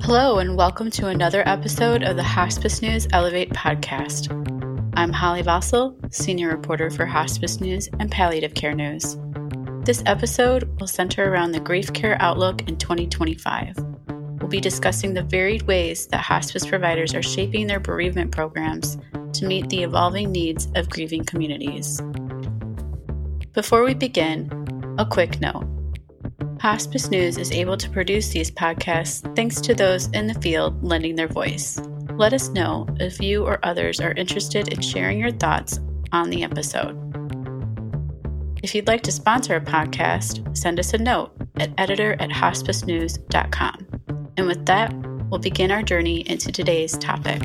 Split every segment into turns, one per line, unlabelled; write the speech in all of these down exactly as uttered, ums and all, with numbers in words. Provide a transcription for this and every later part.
Hello, and welcome to another episode of the Hospice News Elevate podcast. I'm Holly Vossel, Senior Reporter for Hospice News and Palliative Care News. This episode will center around the grief care outlook in twenty twenty-five. We'll be discussing the varied ways that hospice providers are shaping their bereavement programs to meet the evolving needs of grieving communities. Before we begin, a quick note. Hospice News is able to produce these podcasts thanks to those in the field lending their voice. Let us know if you or others are interested in sharing your thoughts on the episode. If you'd like to sponsor a podcast, send us a note at editor at hospice news dot com. And with that, we'll begin our journey into today's topic.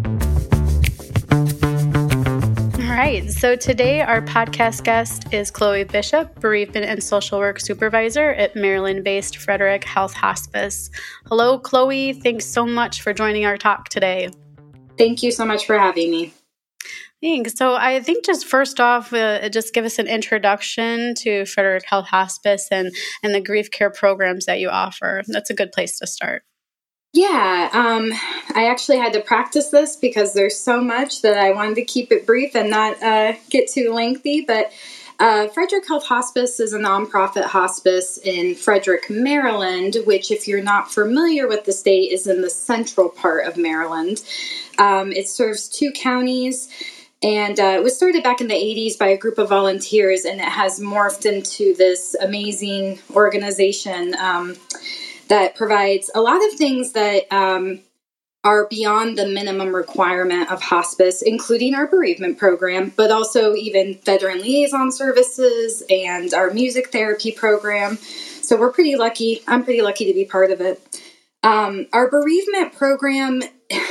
All right, so today our podcast guest is Chloe Bishop, Bereavement and Social Work Supervisor at Maryland-based Frederick Health Hospice. Hello, Chloe. Thanks so much for joining our talk today.
Thank you so much for having me.
Thanks. So I think just first off, uh, just give us an introduction to Frederick Health Hospice and, and the grief care programs that you offer. That's a good place to start.
Yeah, um, I actually had to practice this because there's so much that I wanted to keep it brief and not uh, get too lengthy. But uh, Frederick Health Hospice is a nonprofit hospice in Frederick, Maryland, which, if you're not familiar with the state, is in the central part of Maryland. Um, it serves two counties. And uh, it was started back in the eighties by a group of volunteers, and it has morphed into this amazing organization um, that provides a lot of things that um, are beyond the minimum requirement of hospice, including our bereavement program, but also even veteran liaison services and our music therapy program. So we're pretty lucky. I'm pretty lucky to be part of it. Um, our bereavement program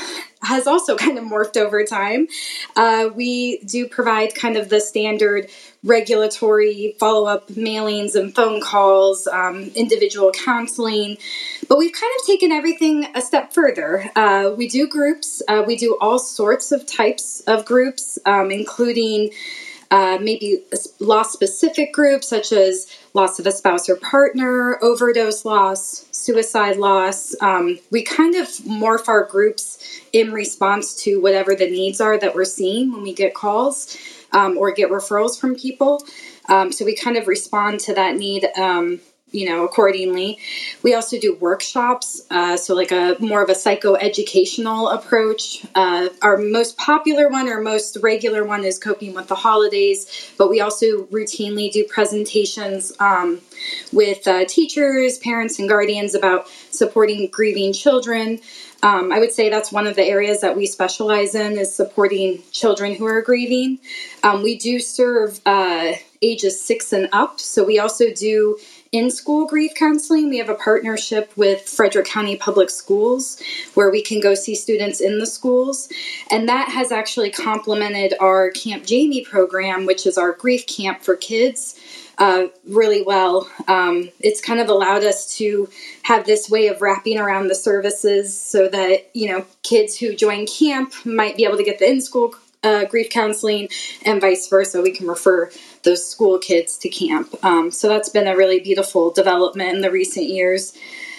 has also kind of morphed over time. Uh, we do provide kind of the standard regulatory follow-up mailings and phone calls, um, individual counseling, but we've kind of taken everything a step further. Uh, we do groups. Uh, we do all sorts of types of groups, um, including Uh, maybe loss-specific groups such as loss of a spouse or partner, overdose loss, suicide loss. Um, we kind of morph our groups in response to whatever the needs are that we're seeing when we get calls um, or get referrals from people. Um, so we kind of respond to that need um you know, accordingly. We also do workshops, uh, so like a more of a psychoeducational approach. Uh, our most popular one or most regular one is coping with the holidays, but we also routinely do presentations um, with uh, teachers, parents, and guardians about supporting grieving children. Um, I would say that's one of the areas that we specialize in is supporting children who are grieving. Um, we do serve uh, ages six and up, so we also do in-school grief counseling. We have a partnership with Frederick County Public Schools where we can go see students in the schools. And that has actually complemented our Camp Jamie program, which is our grief camp for kids, uh, really well. Um, it's kind of allowed us to have this way of wrapping around the services so that, you know, kids who join camp might be able to get the in-school Uh, grief counseling and vice versa. We can refer those school kids to camp. Um, so that's been a really beautiful development in the recent years.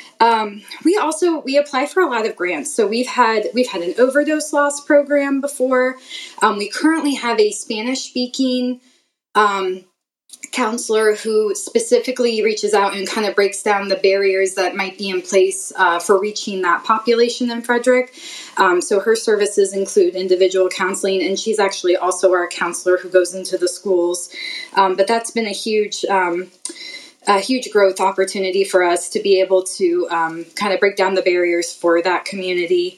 Um, we also, we apply for a lot of grants. So we've had, we've had an overdose loss program before. Um, we currently have a Spanish speaking, um, counselor who specifically reaches out and kind of breaks down the barriers that might be in place uh, for reaching that population in Frederick. Um, so her services include individual counseling, and she's actually also our counselor who goes into the schools. Um, but that's been a huge, um, a huge growth opportunity for us to be able to um, kind of break down the barriers for that community.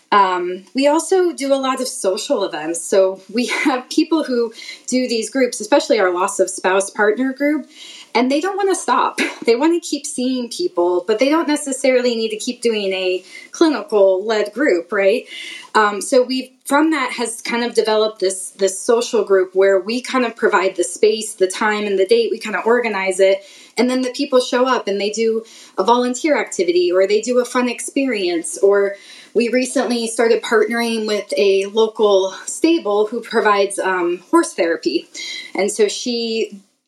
Um, we also do a lot of social events. So we have people who do these groups, especially our loss of spouse partner group, and they don't want to stop. They want to keep seeing people, but they don't necessarily need to keep doing a clinical led group, right? Um, so we, from that has kind of developed this, this social group where we kind of provide the space, the time, and the date. We kind of organize it. And then the people show up and they do a volunteer activity or they do a fun experience. Or we recently started partnering with a local stable who provides um, horse therapy. And so she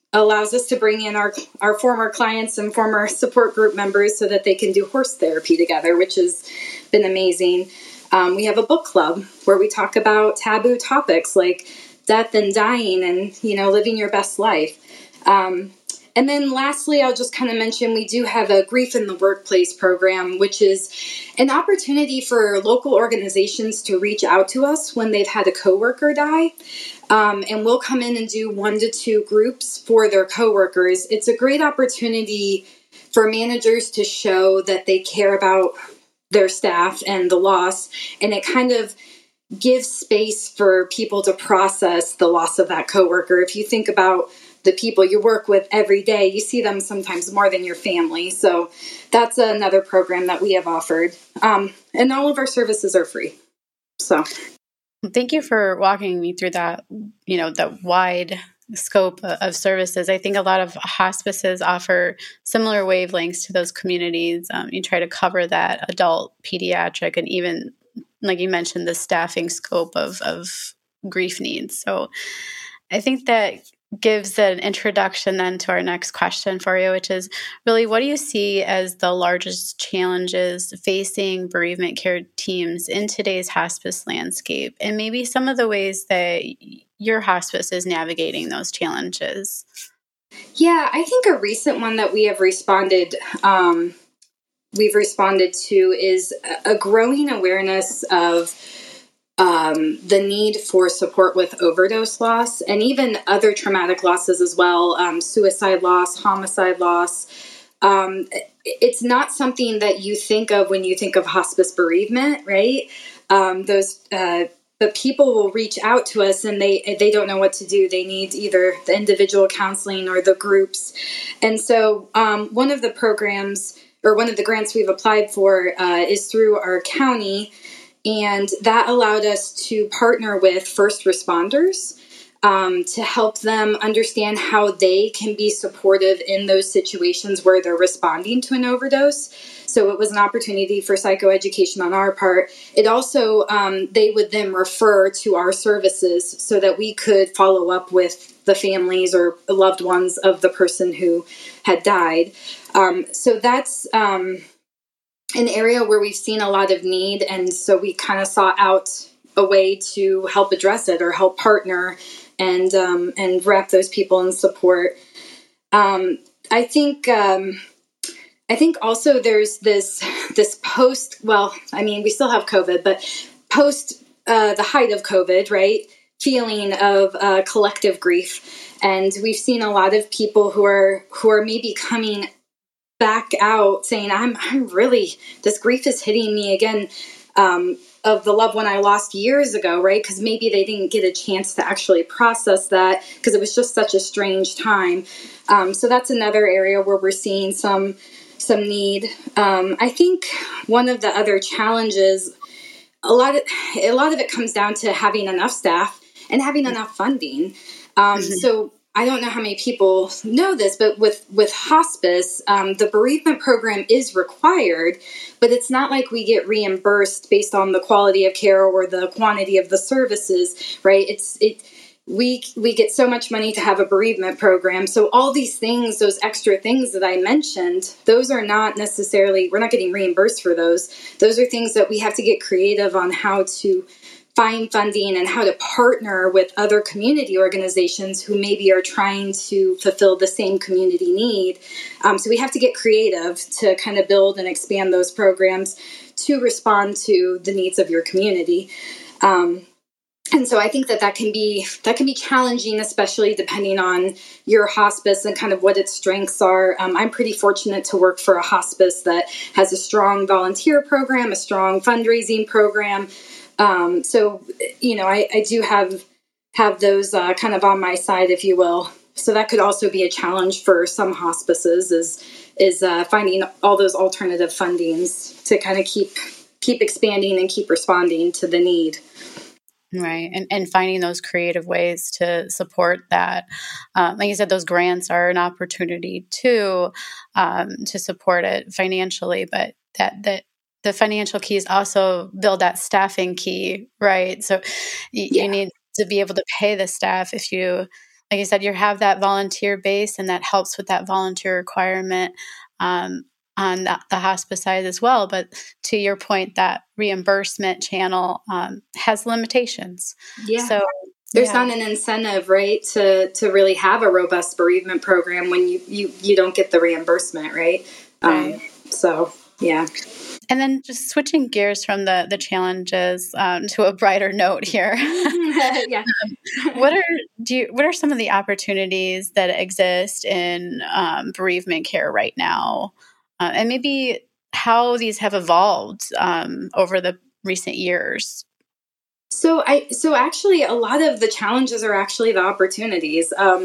allows us to bring in our our former clients and former support group members so that they can do horse therapy together, which has been amazing. Um, we have a book club where we talk about taboo topics like death and dying and, you know, living your best life. Um, and then lastly, I'll just kind of mention we do have a Grief in the Workplace program, which is an opportunity for local organizations to reach out to us when they've had a coworker die. Um, and we'll come in and do one to two groups for their coworkers. It's a great opportunity for managers to show that they care about their staff and the loss. And it kind of gives space for people to process the loss of that coworker. If you think about the people you work with every day, you see them sometimes more than your family. So that's another program that we have offered. Um, and all of our services are free. So
thank you for walking me through that, you know, that wide scope of services. I think a lot of hospices offer similar wavelengths to those communities. Um, you try to cover that adult, pediatric, and even, like you mentioned, the staffing scope of, of grief needs. So I think that gives an introduction then to our next question for you, which is really, what do you see as the largest challenges facing bereavement care teams in today's hospice landscape, and maybe some of the ways that your hospice is navigating those challenges?
Yeah, I think a recent one that we have responded um, we've responded to is a growing awareness of Um, the need for support with overdose loss and even other traumatic losses as well, um, suicide loss, homicide loss. Um, it's not something that you think of when you think of hospice bereavement, right? Um, those, uh, but people will reach out to us and they they don't know what to do. They need either the individual counseling or the groups. And so um, one of the programs or one of the grants we've applied for uh, is through our county. And that allowed us to partner with first responders um, to help them understand how they can be supportive in those situations where they're responding to an overdose. So it was an opportunity for psychoeducation on our part. It also, um, they would then refer to our services so that we could follow up with the families or loved ones of the person who had died. Um, so that's... Um, an area where we've seen a lot of need, and so we kind of sought out a way to help address it or help partner and um, and wrap those people in support. Um, I think um, I think also there's this this post. Well, I mean, we still have COVID, but post uh, the height of COVID, right? Feeling of uh, collective grief, and we've seen a lot of people who are who are maybe coming back out saying, I'm I'm really, this grief is hitting me again um, of the loved one I lost years ago, right? Because maybe they didn't get a chance to actually process that because it was just such a strange time. Um, so that's another area where we're seeing some some need. Um, I think one of the other challenges, a lot of a lot of it comes down to having enough staff and having enough funding. Um, mm-hmm. So I don't know how many people know this, but with, with hospice, um, the bereavement program is required, but it's not like we get reimbursed based on the quality of care or the quantity of the services, right? It's it we we get so much money to have a bereavement program. So all these things, those extra things that I mentioned, those are not necessarily, we're not getting reimbursed for those. Those are things that we have to get creative on how to find funding and how to partner with other community organizations who maybe are trying to fulfill the same community need. Um, so we have to get creative to kind of build and expand those programs to respond to the needs of your community. Um, and so I think that that can be that can be challenging, especially depending on your hospice and kind of what its strengths are. Um, I'm pretty fortunate to work for a hospice that has a strong volunteer program, a strong fundraising program. Um, so, you know, I, I do have have those uh, kind of on my side, if you will. So that could also be a challenge for some hospices is is uh, finding all those alternative fundings to kind of keep keep expanding and keep responding to the need.
Right. And and finding those creative ways to support that. Um, like you said, those grants are an opportunity too, um, to support it financially, but that, that the financial keys also build that staffing key, right? So y- yeah. you need to be able to pay the staff if you like you said, you have that volunteer base, and that helps with that volunteer requirement um, on the, the hospice side as well. But to your point, that reimbursement channel um, has limitations.
Yeah.
So
there's
yeah.
not an incentive, right, to to really have a robust bereavement program when you, you, you don't get the reimbursement, right?
Right.
Um, so, yeah.
And then just switching gears from the the challenges um, to a brighter note here.
Yeah.
What are do you, what are some of the opportunities that exist in um, bereavement care right now, uh, and maybe how these have evolved um, over the recent years?
So I so actually a lot of the challenges are actually the opportunities. Um,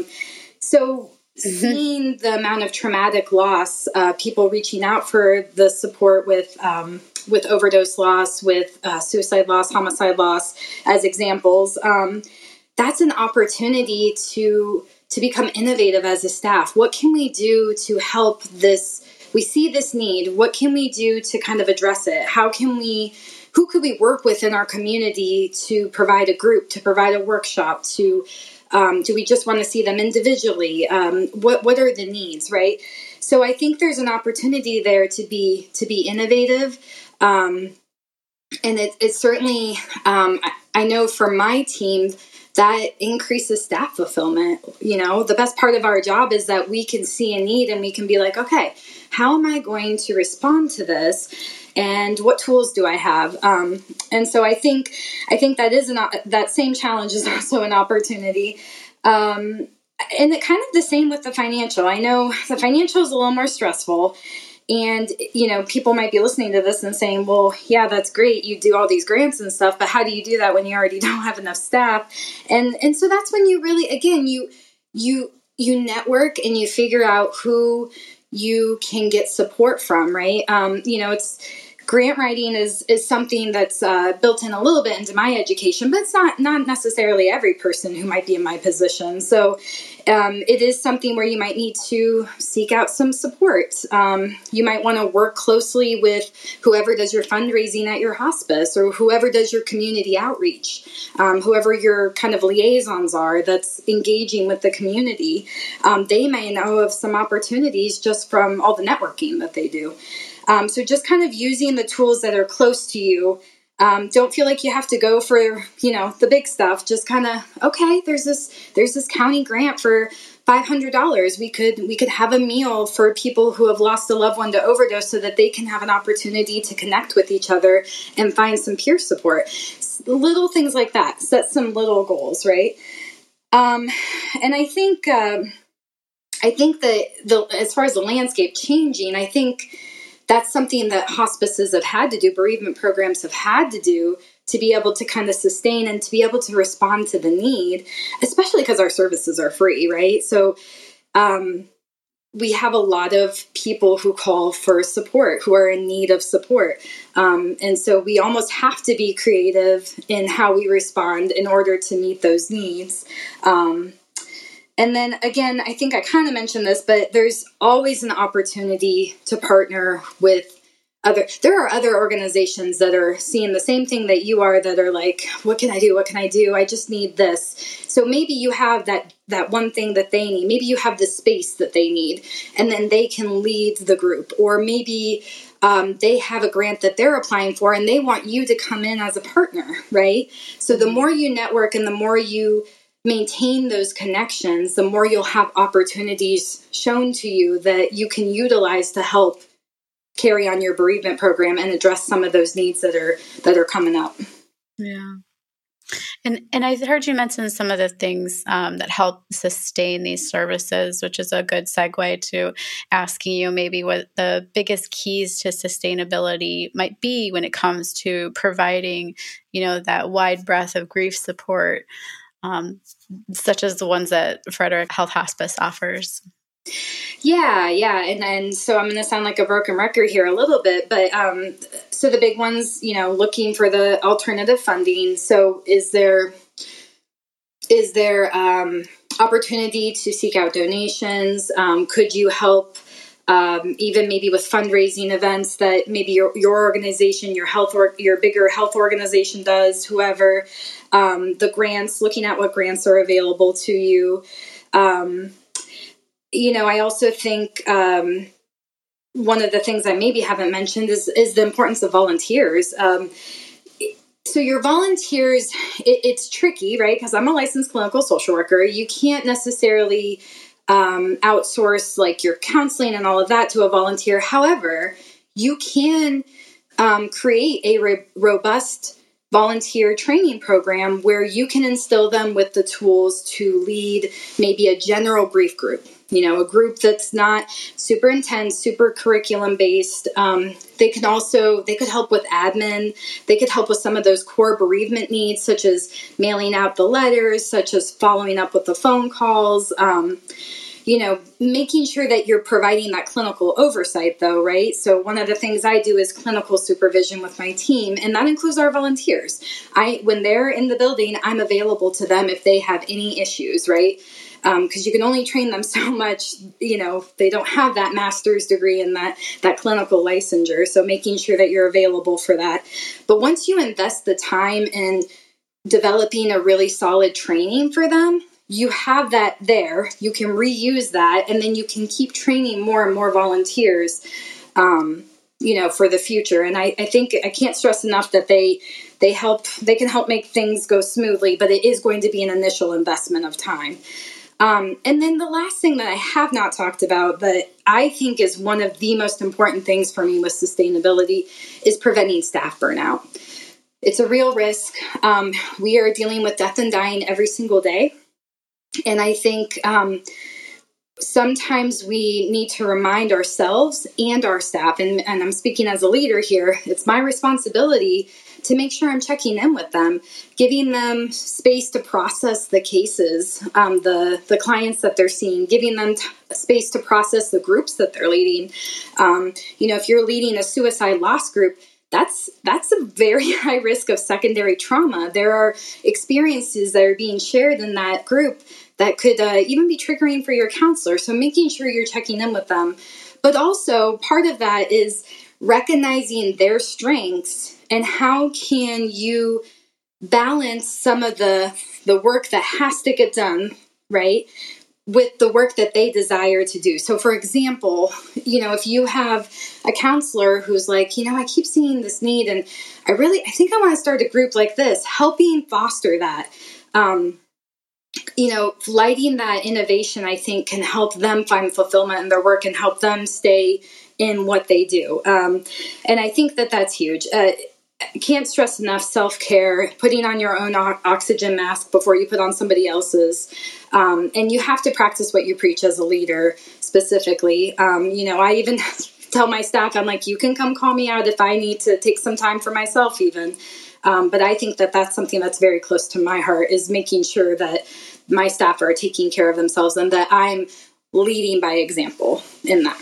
so seeing the amount of traumatic loss, uh, people reaching out for the support with um, with overdose loss, with uh, suicide loss, homicide loss, as examples, um, that's an opportunity to to become innovative as a staff. What can we do to help this? We see this need. What can we do to kind of address it? How can we? Who could we work with in our community to provide a group, to provide a workshop, to um, do we just want to see them individually? Um, what what are the needs, right? So I think there's an opportunity there to be to be innovative, um, and it, it certainly um, I, I know for my team that increases staff fulfillment. You know, the best part of our job is that we can see a need and we can be like, okay, how am I going to respond to this? And what tools do I have? Um, and so I think I think that is an that same challenge is also an opportunity. Um, and it kind of the same with the financial. I know the financial is a little more stressful. And, you know, people might be listening to this and saying, well, yeah, that's great. You do all these grants and stuff, but how do you do that when you already don't have enough staff? And and so that's when you really, again, you you you network and you figure out who you can get support from, right? Um, you know, it's grant writing is is something that's uh, built in a little bit into my education, but it's not not necessarily every person who might be in my position. So um, it is something where you might need to seek out some support. Um, you might want to work closely with whoever does your fundraising at your hospice or whoever does your community outreach, um, whoever your kind of liaisons are that's engaging with the community. Um, they may know of some opportunities just from all the networking that they do. Um, so just kind of using the tools that are close to you. Um, don't feel like you have to go for, you know, the big stuff. Just kind of, okay, there's this, there's this county grant for five hundred dollars. We could, we could have a meal for people who have lost a loved one to overdose so that they can have an opportunity to connect with each other and find some peer support. Little things like that. Set some little goals, right? Um, and I think, um, I think that the, as far as the landscape changing, I think that's something that hospices have had to do, bereavement programs have had to do to be able to kind of sustain and to be able to respond to the need, especially because our services are free, right? So um, we have a lot of people who call for support, who are in need of support. Um, and so we almost have to be creative in how we respond in order to meet those needs. Um And then again, I think I kind of mentioned this, but there's always an opportunity to partner with other, there are other organizations that are seeing the same thing that you are, that are like, what can I do? What can I do? I just need this. So maybe you have that, that one thing that they need. Maybe you have the space that they need, and then they can lead the group. Or maybe um, they have a grant that they're applying for and they want you to come in as a partner, right? So the more you network and the more you maintain those connections, the more you'll have opportunities shown to you that you can utilize to help carry on your bereavement program and address some of those needs that are that are coming up.
Yeah. And and I heard you mention some of the things um, that help sustain these services, which is a good segue to asking you maybe what the biggest keys to sustainability might be when it comes to providing, you know, that wide breadth of grief support. Um, such as the ones that Frederick Health Hospice offers.
Yeah, yeah. And and so I'm going to sound like a broken record here a little bit, but um, so the big ones, you know, looking for the alternative funding. So is there is there um, opportunity to seek out donations? Um, could you help Um, even maybe with fundraising events that maybe your, your organization, your health or your bigger health organization does, whoever, um, the grants, looking at what grants are available to you. Um, you know, I also think um, one of the things I maybe haven't mentioned is, is the importance of volunteers. Um, so your volunteers, it, it's tricky, right? Because I'm a licensed clinical social worker. You can't necessarily um, outsource like your counseling and all of that to a volunteer. However, you can um, create a re- robust volunteer training program where you can instill them with the tools to lead maybe a general brief group, you know, a group that's not super intense, super curriculum based. Um, they can also, they could help with admin. They could help with some of those core bereavement needs, such as mailing out the letters, such as following up with the phone calls, um, you know, making sure that you're providing that clinical oversight though, right? So one of the things I do is clinical supervision with my team, and that includes our volunteers. I, when they're in the building, I'm available to them if they have any issues, right? Because um, you can only train them so much, you know, they don't have that master's degree and that, that clinical licensure. So making sure that you're available for that. But once you invest the time in developing a really solid training for them, you have that there, you can reuse that, and then you can keep training more and more volunteers, um, you know, for the future. And I, I think I can't stress enough that they, they help, they can help make things go smoothly, but it is going to be an initial investment of time. Um, and then the last thing that I have not talked about that I think is one of the most important things for me with sustainability is preventing staff burnout. It's a real risk. Um, we are dealing with death and dying every single day. And I think um, sometimes we need to remind ourselves and our staff, and, and I'm speaking as a leader here, it's my responsibility to make sure I'm checking in with them, giving them space to process the cases, um, the, the clients that they're seeing, giving them t- space to process the groups that they're leading. Um, you know, if you're leading a suicide loss group, That's that's a very high risk of secondary trauma. There are experiences that are being shared in that group that could uh, even be triggering for your counselor. So making sure you're checking in with them. But also part of that is recognizing their strengths and how can you balance some of the the work that has to get done, right, with the work that they desire to do. So for example, you know, if you have a counselor who's like, you know, I keep seeing this need and I really, I think I want to start a group like this, helping foster that, um, you know, lighting that innovation, I think can help them find fulfillment in their work and help them stay in what they do. Um, and I think that that's huge. Uh, Can't stress enough self-care, putting on your own o- oxygen mask before you put on somebody else's. Um, and you have to practice what you preach as a leader specifically. Um, you know, I even tell my staff, I'm like, you can come call me out if I need to take some time for myself even. Um, but I think that that's something that's very close to my heart, is making sure that my staff are taking care of themselves and that I'm leading by example in that.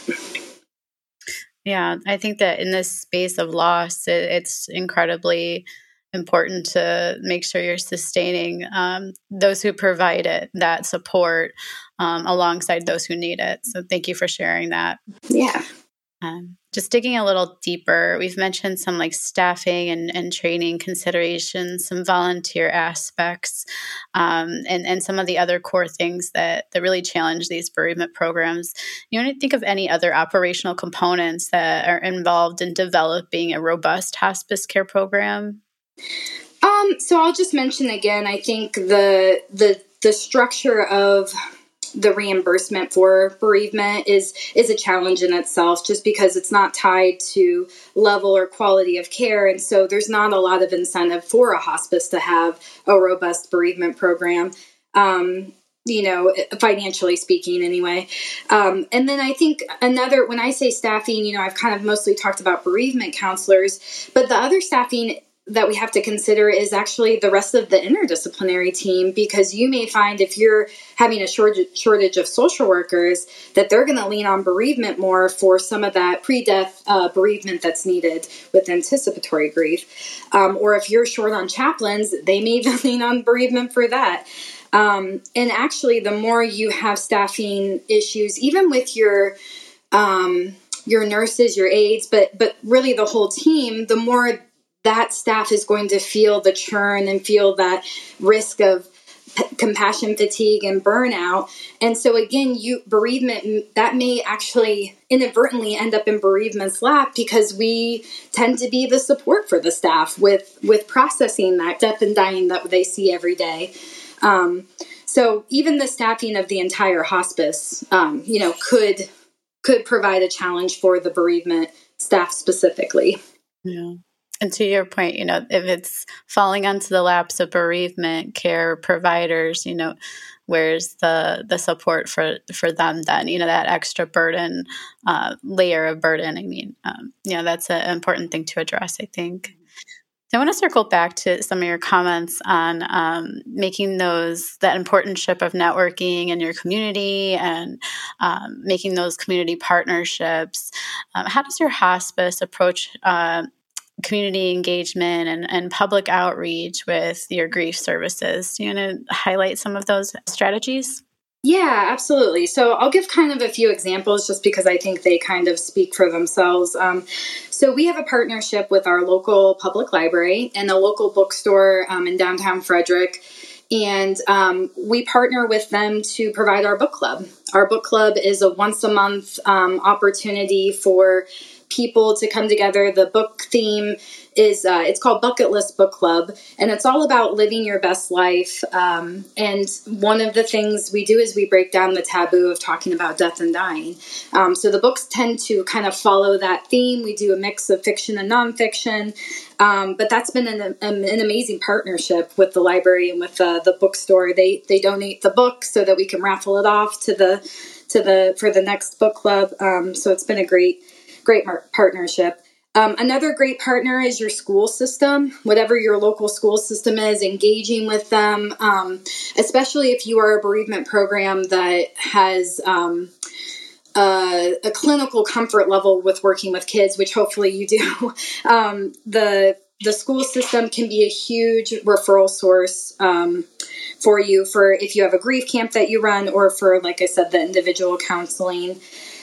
Yeah, I think that in this space of loss, it, it's incredibly important to make sure you're sustaining um, those who provide it, that support, um, alongside those who need it. So thank you for sharing that.
Yeah.
Um, just digging a little deeper, we've mentioned some like staffing and, and training considerations, some volunteer aspects, um, and, and some of the other core things that, that really challenge these bereavement programs. You want to think of any other operational components that are involved in developing a robust hospice care program?
Um, so I'll just mention again, I think the the the structure of the reimbursement for bereavement is is a challenge in itself, just because it's not tied to level or quality of care. And so there's not a lot of incentive for a hospice to have a robust bereavement program, um, you know, financially speaking anyway. Um, and then I think another, when I say staffing, you know, I've kind of mostly talked about bereavement counselors, but the other staffing that we have to consider is actually the rest of the interdisciplinary team, because you may find if you're having a shortage, shortage of social workers that they're going to lean on bereavement more for some of that pre-death uh, bereavement that's needed with anticipatory grief. Um, or if you're short on chaplains, they may even lean on bereavement for that. Um, and actually, the more you have staffing issues, even with your um, your nurses, your aides, but but really the whole team, the more that staff is going to feel the churn and feel that risk of p- compassion fatigue and burnout. And so again, you bereavement, that may actually inadvertently end up in bereavement's lap because we tend to be the support for the staff with, with processing that death and dying that they see every day. Um, so even the staffing of the entire hospice, um, you know, could could provide a challenge for the bereavement staff specifically.
Yeah. And to your point, you know, if it's falling onto the laps of bereavement care providers, you know, where's the the support for, for them then, you know, that extra burden, uh, layer of burden. I mean, um, you know, that's an important thing to address, I think. I want to circle back to some of your comments on um, making those, that importance of networking in your community and um, making those community partnerships. Um, how does your hospice approach uh, community engagement and, and public outreach with your grief services? Do you want to highlight some of those strategies?
Yeah, absolutely. So I'll give kind of a few examples just because I think they kind of speak for themselves. Um, so we have a partnership with our local public library and a local bookstore um, in downtown Frederick. And um, we partner with them to provide our book club. Our book club is a once a month um, opportunity for people to come together. The book theme is, uh, it's called Bucket List Book Club, and it's all about living your best life. Um, and one of the things we do is we break down the taboo of talking about death and dying. Um, so the books tend to kind of follow that theme. We do a mix of fiction and nonfiction, um, but that's been an, an amazing partnership with the library and with uh, the bookstore. They they donate the book so that we can raffle it off to the to the for the next book club. Um, so it's been a great Great partnership. Um, another great partner is your school system, whatever your local school system is, engaging with them, um, especially if you are a bereavement program that has um, uh, a clinical comfort level with working with kids, which hopefully you do. um, the the school system can be a huge referral source um, for you for if you have a grief camp that you run or for, like I said, the individual counseling.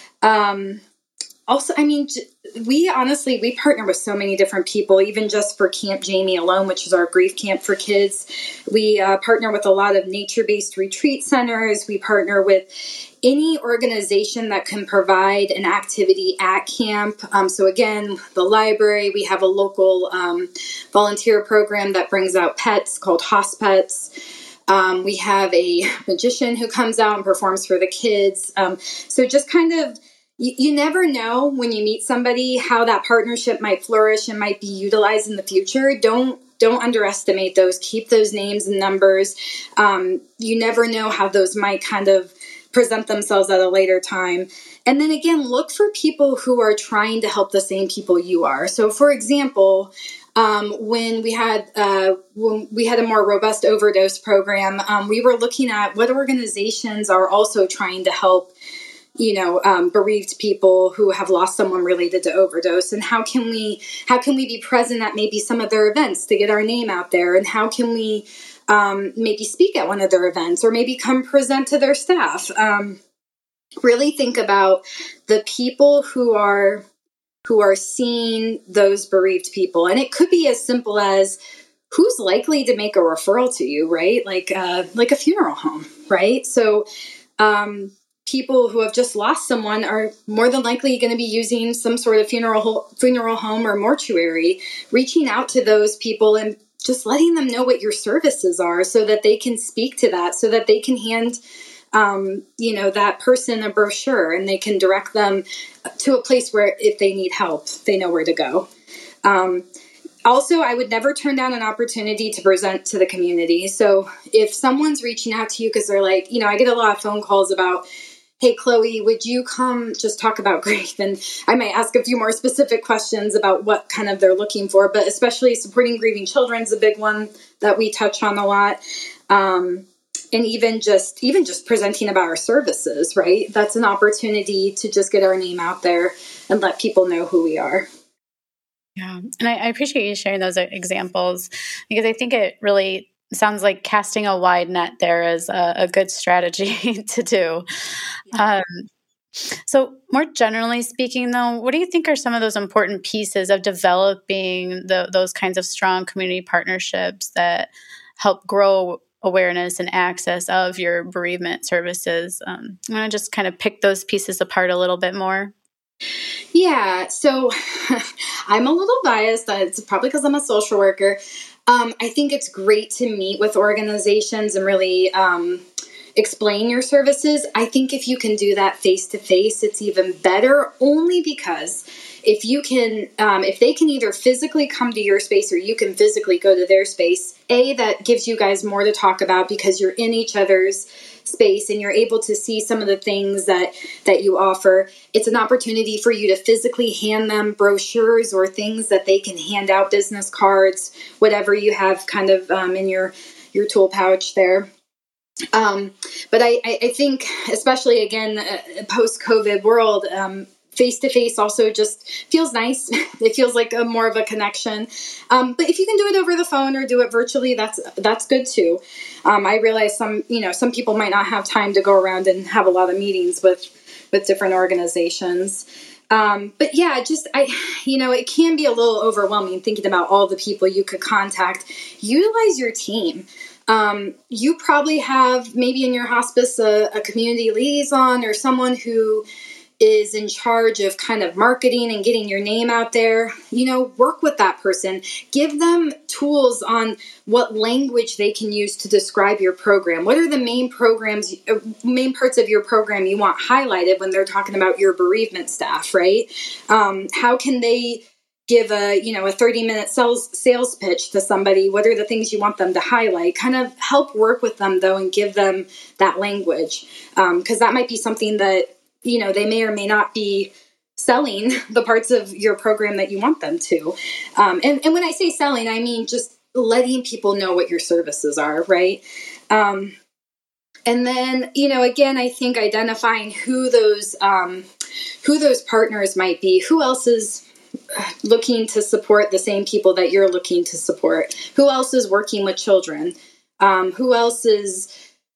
Um, Also, I mean, we honestly, we partner with so many different people, even just for Camp Jamie alone, which is our grief camp for kids. We uh, partner with a lot of nature-based retreat centers. We partner with any organization that can provide an activity at camp. Um, so again, the library, we have a local um, volunteer program that brings out pets called Hospets. Um, we have a magician who comes out and performs for the kids. Um, so just kind of, You, you never know when you meet somebody how that partnership might flourish and might be utilized in the future. Don't don't underestimate those. Keep those names and numbers. Um, you never know how those might kind of present themselves at a later time. And then again, look for people who are trying to help the same people you are. So, for example, um, when we had uh, when we had a more robust overdose program, um, we were looking at what organizations are also trying to help you know, um, bereaved people who have lost someone related to overdose, and how can we, how can we be present at maybe some of their events to get our name out there, and how can we um, maybe speak at one of their events, or maybe come present to their staff. Um, really think about the people who are who are seeing those bereaved people, and it could be as simple as who's likely to make a referral to you, right? Like uh, like a funeral home, right? So. Um, People who have just lost someone are more than likely going to be using some sort of funeral funeral home or mortuary, reaching out to those people and just letting them know what your services are so that they can speak to that, so that they can hand, um, you know, that person a brochure and they can direct them to a place where if they need help, they know where to go. Um, Also, I would never turn down an opportunity to present to the community. So if someone's reaching out to you because they're like, you know, I get a lot of phone calls about, hey, Chloe, would you come just talk about grief? And I might ask a few more specific questions about what kind of they're looking for, but especially supporting grieving children is a big one that we touch on a lot. Um, and even just even just presenting about our services, right? That's an opportunity to just get our name out there and let people know who we are.
Yeah. And I, I appreciate you sharing those examples because I think it really sounds like casting a wide net there is a, a good strategy to do. Yeah. Um, so more generally speaking, though, what do you think are some of those important pieces of developing the, those kinds of strong community partnerships that help grow awareness and access of your bereavement services. Um, I'm going to just kind of pick those pieces apart a little bit more.
Yeah, so I'm a little biased. It's probably because I'm a social worker. Um, I think it's great to meet with organizations and really um, explain your services. I think if you can do that face-to-face, it's even better, only because if you can, um, if they can either physically come to your space or you can physically go to their space, A, that gives you guys more to talk about because you're in each other's space and you're able to see some of the things that, that you offer. It's an opportunity for you to physically hand them brochures or things that they can hand out, business cards, whatever you have kind of um, in your, your tool pouch there. Um, but I, I think, especially again, uh, post-COVID world, um, face-to-face also just feels nice. It feels like a more of a connection. Um, but if you can do it over the phone or do it virtually, that's that's good too. Um, I realize some, you know, some people might not have time to go around and have a lot of meetings with, with different organizations. Um, but yeah, just, I, you know, it can be a little overwhelming thinking about all the people you could contact. Utilize your team. Um, you probably have maybe in your hospice a, a community liaison or someone who is in charge of kind of marketing and getting your name out there. You know, work with that person. Give them tools on what language they can use to describe your program. What are the main programs, uh, main parts of your program you want highlighted when they're talking about your bereavement staff, right? Um, how can they give a, you know, a thirty minute sales sales pitch to somebody? What are the things you want them to highlight? Kind of help work with them though and give them that language. Um, 'cause that might be something that, you know, they may or may not be selling the parts of your program that you want them to. Um, and, and when I say selling, I mean just letting people know what your services are, right? Um, and then, you know, again, I think identifying who those um, who those partners might be, who else is looking to support the same people that you're looking to support, who else is working with children, um, who else is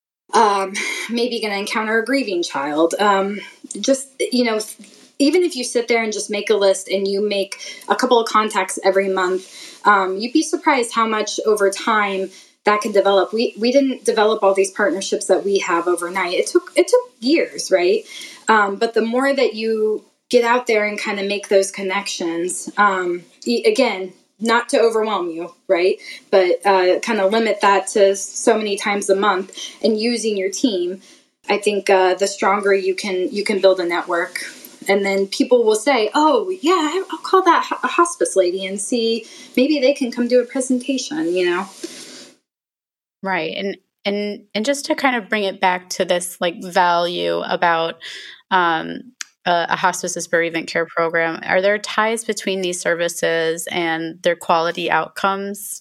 Um, maybe going to encounter a grieving child. Um, just, you know, even if you sit there and just make a list and you make a couple of contacts every month, um, you'd be surprised how much over time that can develop. We we didn't develop all these partnerships that we have overnight. It took it took years, right? Um, but the more that you get out there and kind of make those connections, um, again, not to overwhelm you, right? But uh, kind of limit that to so many times a month and using your team. I think uh, the stronger you can you can build a network. And then people will say, oh, yeah, I'll call that a hospice lady and see maybe they can come do a presentation, you know?
Right. And and and just to kind of bring it back to this like value about um a, a hospice's bereavement care program, are there ties between these services and their quality outcomes?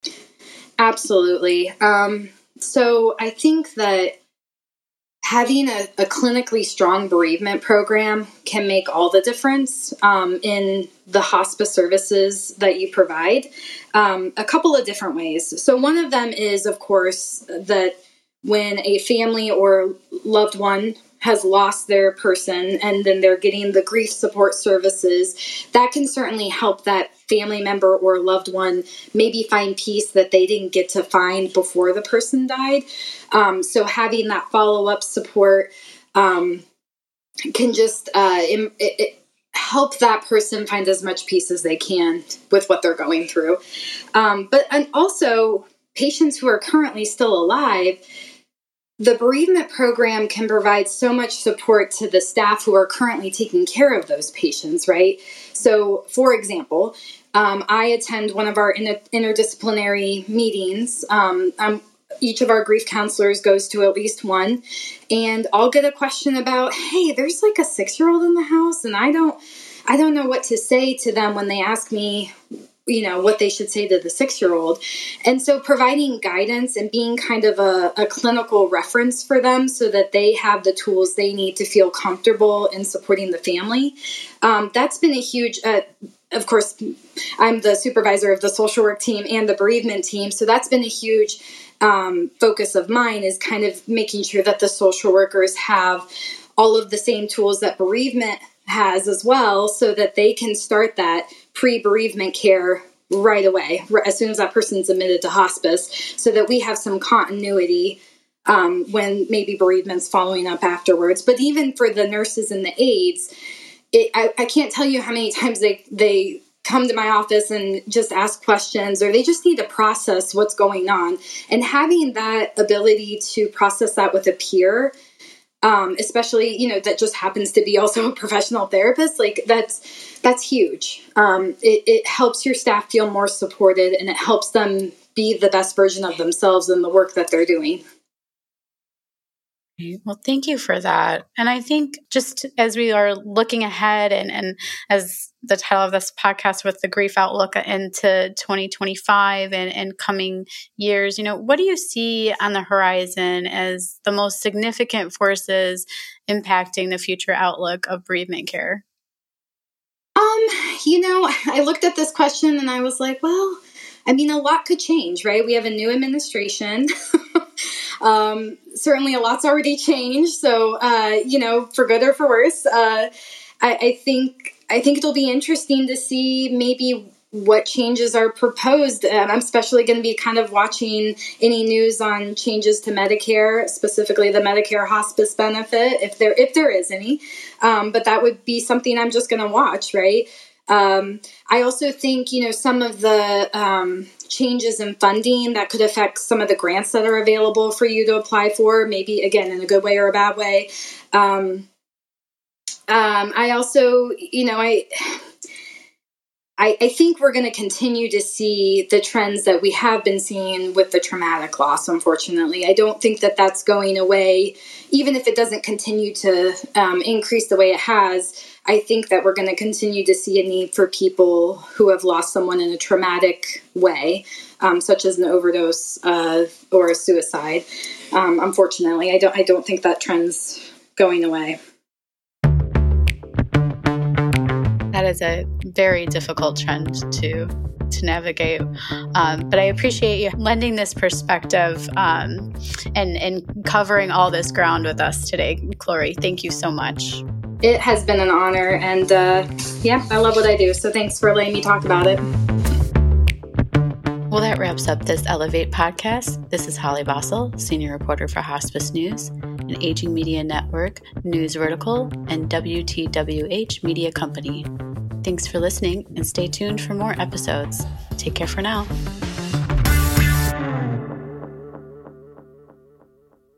Absolutely. Um, so I think that having a, a clinically strong bereavement program can make all the difference um, in the hospice services that you provide. Um, a couple of different ways. So one of them is, of course, that when a family or loved one has lost their person and then they're getting the grief support services, that can certainly help that family member or loved one maybe find peace that they didn't get to find before the person died. Um, so having that follow-up support um, can just uh, it, it help that person find as much peace as they can with what they're going through. Um, but and also patients who are currently still alive, the bereavement program can provide so much support to the staff who are currently taking care of those patients, right? So, for example, um, I attend one of our inter- interdisciplinary meetings. Um, I'm, each of our grief counselors goes to at least one, and I'll get a question about, hey, there's like a six-year-old in the house, and I don't, I don't know what to say to them when they ask me, you know, what they should say to the six-year-old. And so providing guidance and being kind of a, a clinical reference for them so that they have the tools they need to feel comfortable in supporting the family. Um, that's been a huge, uh, of course, I'm the supervisor of the social work team and the bereavement team. So that's been a huge um, focus of mine, is kind of making sure that the social workers have all of the same tools that bereavement has as well, so that they can start that pre-bereavement care right away, as soon as that person's admitted to hospice, so that we have some continuity um, when maybe bereavement's following up afterwards. But even for the nurses and the aides, it, I, I can't tell you how many times they, they come to my office and just ask questions, or they just need to process what's going on. And having that ability to process that with a peer, Um, especially, you know, that just happens to be also a professional therapist, like that's, that's huge. Um, it, it helps your staff feel more supported, and it helps them be the best version of themselves in the work that they're doing.
Well, thank you for that. And I think just as we are looking ahead, and, and as the title of this podcast with the grief outlook into twenty twenty-five and, and coming years, you know, what do you see on the horizon as the most significant forces impacting the future outlook of bereavement care?
Um, you know, I looked at this question and I was like, well, I mean, a lot could change, right? We have a new administration. um, certainly a lot's already changed. So, uh, you know, for good or for worse, uh, I, I think, I think it'll be interesting to see maybe what changes are proposed. Um, I'm especially going to be kind of watching any news on changes to Medicare, specifically the Medicare hospice benefit, if there, if there is any. Um, but that would be something I'm just going to watch, right? Um, I also think, you know, some of the um, changes in funding that could affect some of the grants that are available for you to apply for, maybe, again, in a good way or a bad way. Um, um, I also, you know, I... I, I think we're going to continue to see the trends that we have been seeing with the traumatic loss, unfortunately. I don't think that that's going away, even if it doesn't continue to um, increase the way it has. I think that we're going to continue to see a need for people who have lost someone in a traumatic way, um, such as an overdose uh, or a suicide. Um, unfortunately, I don't, I don't think that trend's going away.
That is a very difficult trend to to navigate. Um, but I appreciate you lending this perspective um, and, and covering all this ground with us today, Clorie. Thank you so much.
It has been an honor. And uh, yeah, I love what I do. So thanks for letting me talk about it.
Well, that wraps up this Elevate podcast. This is Holly Bossel, Senior Reporter for Hospice News, an Aging Media Network, News Vertical, and W T W H Media Company. Thanks for listening, and stay tuned for more episodes. Take care for now.